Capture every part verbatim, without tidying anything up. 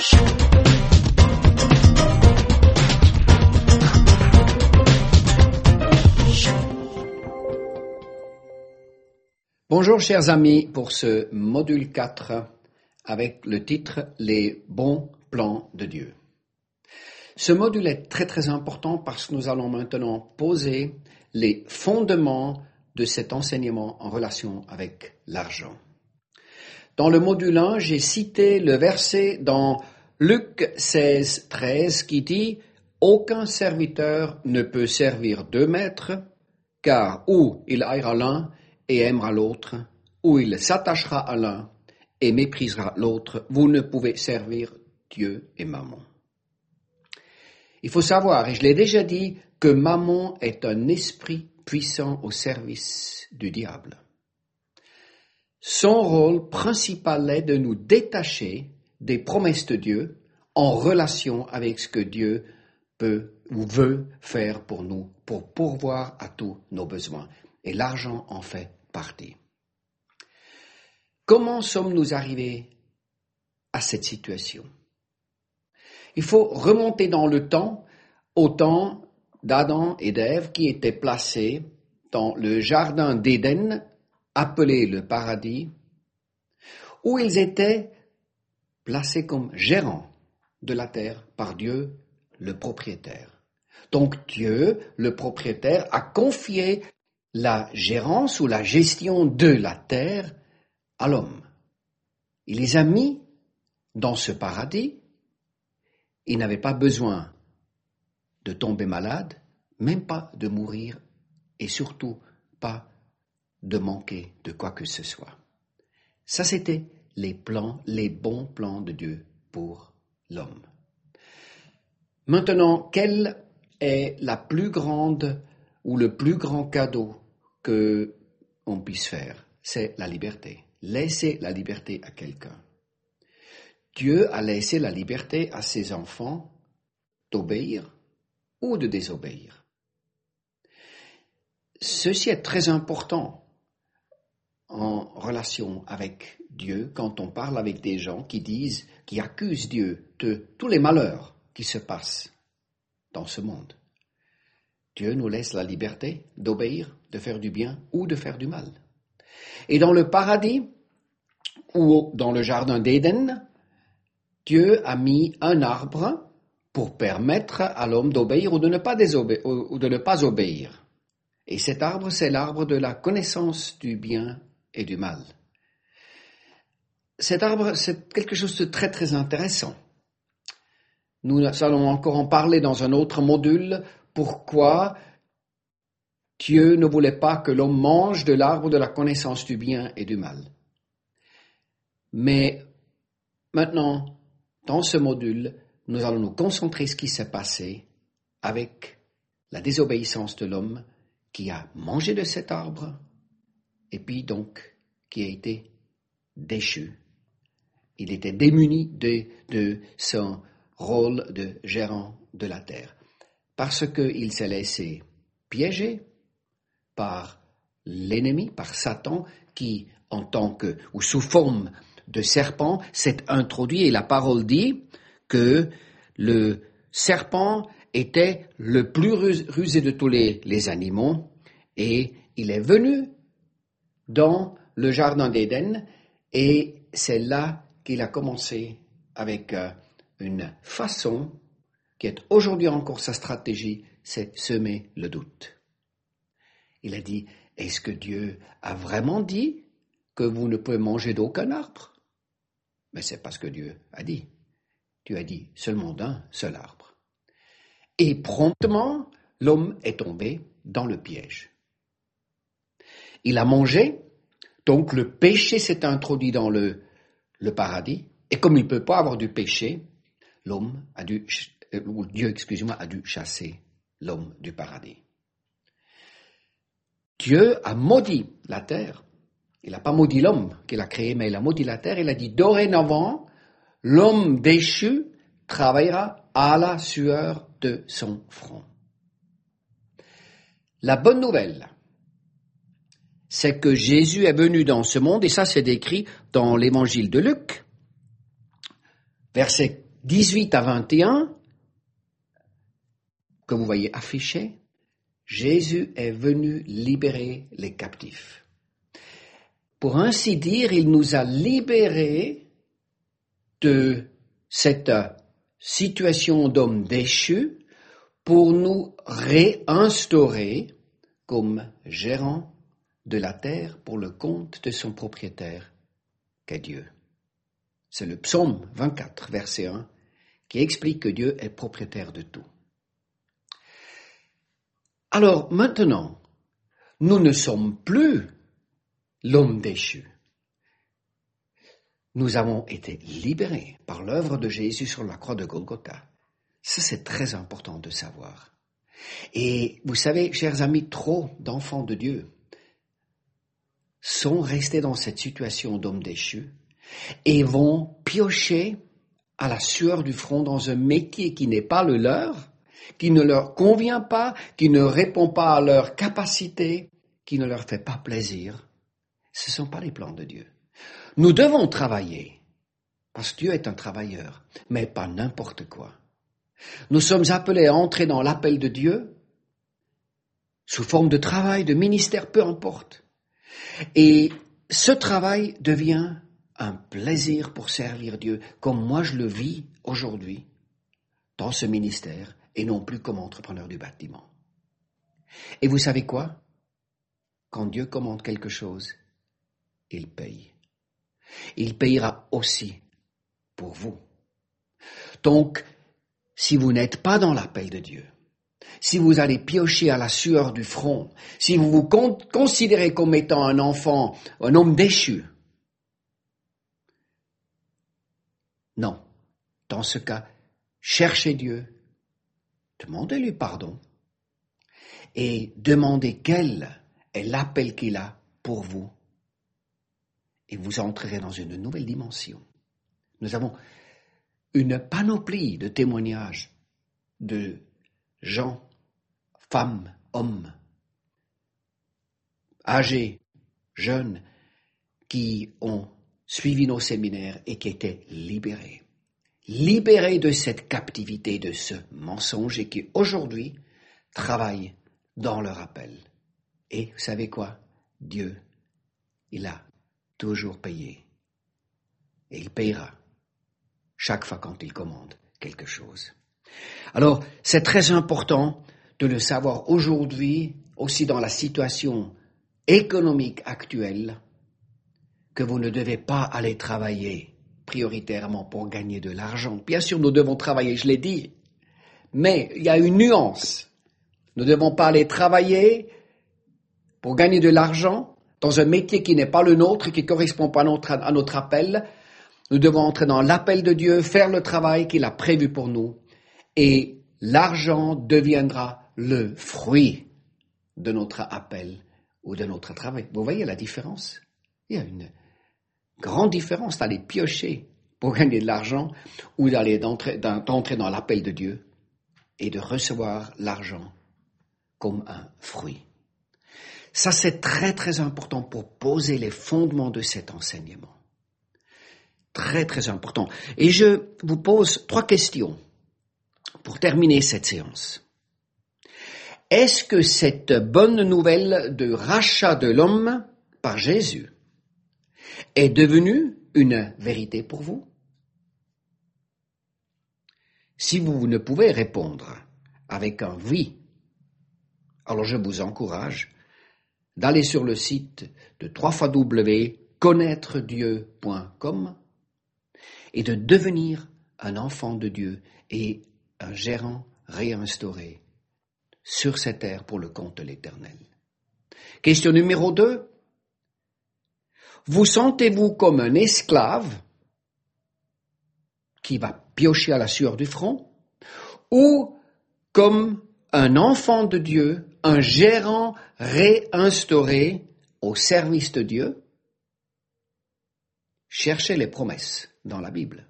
Bonjour chers amis pour ce module quatre avec le titre « Les bons plans de Dieu ». Ce module est très très important parce que nous allons maintenant poser les fondements de cet enseignement en relation avec l'argent. Dans le module un, j'ai cité le verset dans Luc seize, treize qui dit « Aucun serviteur ne peut servir deux maîtres, car ou il haïra l'un et aimera l'autre, ou il s'attachera à l'un et méprisera l'autre. Vous ne pouvez servir Dieu et Mammon. » Il faut savoir, et je l'ai déjà dit, que Mammon est un esprit puissant au service du diable. Son rôle principal est de nous détacher des promesses de Dieu en relation avec ce que Dieu peut ou veut faire pour nous, pour pourvoir à tous nos besoins. Et l'argent en fait partie. Comment sommes-nous arrivés à cette situation? Il faut remonter dans le temps, au temps d'Adam et d'Ève qui étaient placés dans le jardin d'Éden, appelé le paradis, où ils étaient placés comme gérants de la terre par Dieu, le propriétaire. Donc Dieu, le propriétaire, a confié la gérance ou la gestion de la terre à l'homme. Il les a mis dans ce paradis. Il n'avait pas besoin de tomber malade, même pas de mourir et surtout pas de manquer de quoi que ce soit. Ça, c'était les plans, les bons plans de Dieu pour l'homme. Maintenant, quelle est la plus grande ou le plus grand cadeau que on puisse faire? C'est la liberté. Laisser la liberté à quelqu'un. Dieu a laissé la liberté à ses enfants d'obéir ou de désobéir. Ceci est très important en relation avec Dieu quand on parle avec des gens qui disent, qui accusent Dieu de tous les malheurs qui se passent dans ce monde. Dieu nous laisse la liberté d'obéir, de faire du bien ou de faire du mal. Et dans le paradis ou dans le jardin d'Éden, Dieu a mis un arbre pour permettre à l'homme d'obéir ou de ne pas désobéir, ou de ne pas obéir. Et cet arbre, c'est l'arbre de la connaissance du bien et du mal. Cet arbre, c'est quelque chose de très très intéressant. Nous allons encore en parler dans un autre module. Pourquoi Dieu ne voulait pas que l'homme mange de l'arbre de la connaissance du bien et du mal. Mais maintenant, dans ce module, nous allons nous concentrer sur ce qui s'est passé avec la désobéissance de l'homme qui a mangé de cet arbre et puis donc qui a été déchu. Il était démuni de, de son rôle de gérant de la terre. Parce qu'il s'est laissé piéger par l'ennemi, par Satan, qui, en tant que, ou sous forme de serpent, s'est introduit. Et la parole dit que le serpent était le plus rusé de tous les, les animaux, et il est venu dans le jardin d'Éden, et c'est là qu'il a commencé avec euh, une façon qui est aujourd'hui encore sa stratégie, c'est semer le doute. Il a dit, est-ce que Dieu a vraiment dit que vous ne pouvez manger d'aucun arbre? Mais c'est pas ce que Dieu a dit. Dieu a dit seulement d'un seul arbre. Et promptement, l'homme est tombé dans le piège. Il a mangé, donc le péché s'est introduit dans le, le paradis, et comme il ne peut pas avoir du péché, l'homme a dû, ou Dieu, excusez-moi, a dû chasser l'homme du paradis. Dieu a maudit la terre. Il n'a pas maudit l'homme qu'il a créé, mais il a maudit la terre. Il a dit, dorénavant, l'homme déchu travaillera à la sueur de son front. La bonne nouvelle, c'est que Jésus est venu dans ce monde, et ça c'est décrit dans l'évangile de Luc, verset dix-huit à vingt et un, que vous voyez affiché, Jésus est venu libérer les captifs. Pour ainsi dire, il nous a libérés de cette situation d'homme déchu pour nous réinstaurer comme gérants de la terre pour le compte de son propriétaire, qu'est Dieu. C'est le psaume vingt-quatre, verset un, qui explique que Dieu est propriétaire de tout. Alors maintenant, nous ne sommes plus l'homme déchu. Nous avons été libérés par l'œuvre de Jésus sur la croix de Golgotha. Ça, c'est très important de savoir. Et vous savez, chers amis, trop d'enfants de Dieu sont restés dans cette situation d'homme déchu et vont piocher à la sueur du front dans un métier qui n'est pas le leur, qui ne leur convient pas, qui ne répond pas à leurs capacités, qui ne leur fait pas plaisir. Ce ne sont pas les plans de Dieu. Nous devons travailler, parce que Dieu est un travailleur, mais pas n'importe quoi. Nous sommes appelés à entrer dans l'appel de Dieu, sous forme de travail, de ministère, peu importe. Et ce travail devient un plaisir pour servir Dieu, comme moi je le vis aujourd'hui dans ce ministère, et non plus comme entrepreneur du bâtiment. Et vous savez quoi? Quand Dieu commande quelque chose, il paye. Il payera aussi pour vous. Donc, si vous n'êtes pas dans l'appel de Dieu, si vous allez piocher à la sueur du front, si vous vous con- considérez comme étant un enfant, un homme déchu, non. Dans ce cas, cherchez Dieu, demandez-lui pardon et demandez quel est l'appel qu'il a pour vous. Et vous entrerez dans une nouvelle dimension. Nous avons une panoplie de témoignages de gens, femmes, hommes, âgés, jeunes, qui ont suivi nos séminaires et qui étaient libérés. Libérés de cette captivité, de ce mensonge et qui aujourd'hui travaillent dans leur appel. Et vous savez quoi? Dieu, il a toujours payé. Et il payera chaque fois quand il commande quelque chose. Alors, c'est très important de le savoir aujourd'hui, aussi dans la situation économique actuelle, que vous ne devez pas aller travailler prioritairement pour gagner de l'argent. Bien sûr, nous devons travailler, je l'ai dit, mais il y a une nuance. Nous ne devons pas aller travailler pour gagner de l'argent dans un métier qui n'est pas le nôtre, qui ne correspond pas à notre, à notre appel. Nous devons entrer dans l'appel de Dieu, faire le travail qu'il a prévu pour nous, et l'argent deviendra le fruit de notre appel ou de notre travail. Vous voyez la différence? Il y a une grande différence d'aller piocher pour gagner de l'argent ou d'aller d'entrer, d'entrer dans l'appel de Dieu et de recevoir l'argent comme un fruit. Ça, c'est très, très important pour poser les fondements de cet enseignement. Très, très important. Et je vous pose trois questions pour terminer cette séance. Est-ce que cette bonne nouvelle de rachat de l'homme par Jésus est devenue une vérité pour vous? Si vous ne pouvez répondre avec un oui, alors je vous encourage d'aller sur le site de w w w point connaître dieu point com et de devenir un enfant de Dieu et un gérant réinstauré sur cette terre pour le compte de l'Éternel. Question numéro deux. Vous sentez-vous comme un esclave qui va piocher à la sueur du front ou comme un enfant de Dieu, un gérant réinstauré au service de Dieu? Cherchez les promesses dans la Bible.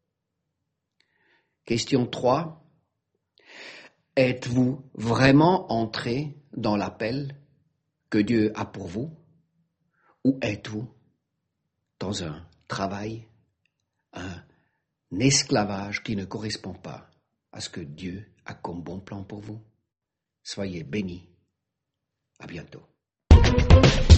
Question trois. Êtes-vous vraiment entré dans l'appel que Dieu a pour vous? Ou êtes-vous dans un travail, un esclavage qui ne correspond pas à ce que Dieu a comme bon plan pour vous. Soyez bénis. À bientôt.